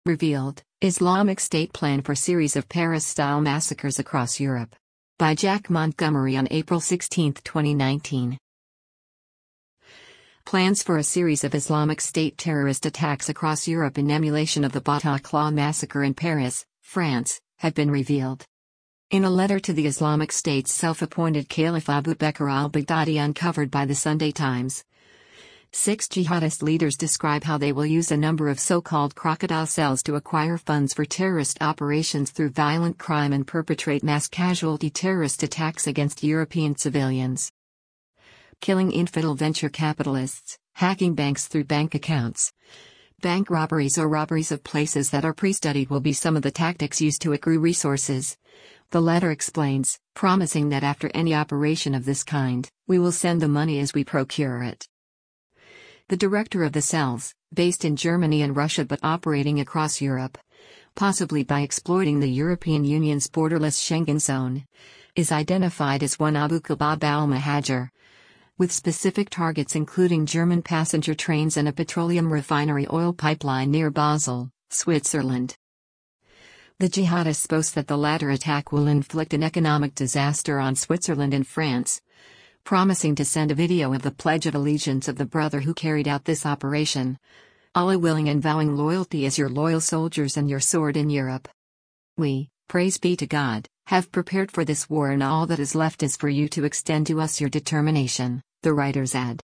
Revealed, Islamic State plan for series of Paris-style massacres across Europe. By Jack Montgomery on April 16, 2019. Plans for a series of Islamic State terrorist attacks across Europe in emulation of the Bataclan massacre in Paris, France, have been revealed. In a letter to the Islamic State's self-appointed Caliph Abu Bakr al-Baghdadi uncovered by the Sunday Times, 6 jihadist leaders describe how they will use a number of so-called crocodile cells to acquire funds for terrorist operations through violent crime and perpetrate mass casualty terrorist attacks against European civilians. Killing infidel venture capitalists, hacking banks through bank accounts. Bank robberies or robberies of places that are pre-studied will be some of the tactics used to accrue resources. The letter explains, promising that after any operation of this kind, we will send the money as we procure it. The director of the cells, based in Germany and Russia but operating across Europe, possibly by exploiting the European Union's borderless Schengen zone, is identified as one Abu Khabab al-Muhajir, with specific targets including German passenger trains and a petroleum refinery oil pipeline near Basel, Switzerland. The jihadists boast that the latter attack will inflict an economic disaster on Switzerland and France, promising to send a video of the Pledge of Allegiance of the brother who carried out this operation. Allah willing and vowing loyalty as your loyal soldiers and your sword in Europe. We, praise be to God, have prepared for this war and all that is left is for you to extend to us your determination, the writers add.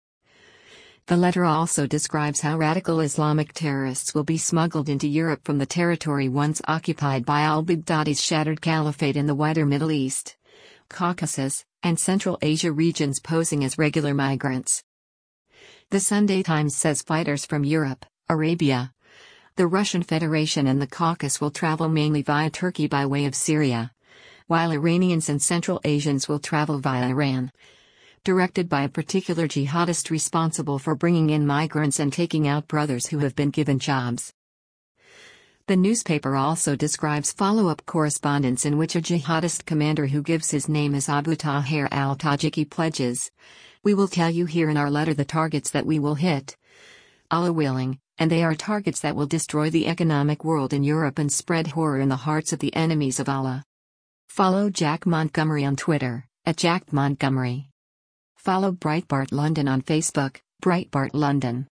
The letter also describes how radical Islamic terrorists will be smuggled into Europe from the territory once occupied by al-Baghdadi's shattered caliphate in the wider Middle East, Caucasus, and Central Asia regions posing as regular migrants. The Sunday Times says fighters from Europe, Arabia, the Russian Federation and the Caucasus will travel mainly via Turkey by way of Syria, while Iranians and Central Asians will travel via Iran, directed by a particular jihadist responsible for bringing in migrants and taking out brothers who have been given jobs. The newspaper also describes follow-up correspondence in which a jihadist commander who gives his name as Abu Tahir al-Tajiki pledges, "We will tell you here in our letter the targets that we will hit, Allah willing, and they are targets that will destroy the economic world in Europe and spread horror in the hearts of the enemies of Allah." Follow Jack Montgomery on Twitter, @JackMontgomery. Follow Breitbart London on Facebook, Breitbart London.